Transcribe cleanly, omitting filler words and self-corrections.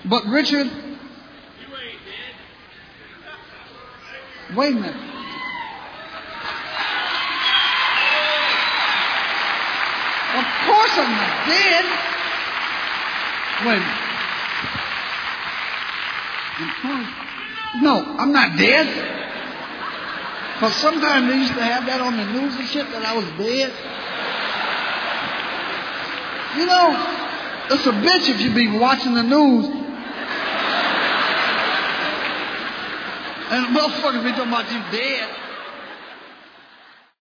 But Richard, wait a minute. Of course I'm not dead. Wait a minute. No, I'm not dead. Because sometimes they used to have that on the news and shit that I was dead. You know, it's a bitch if you be watching the news and motherfuckers be talking about you dead.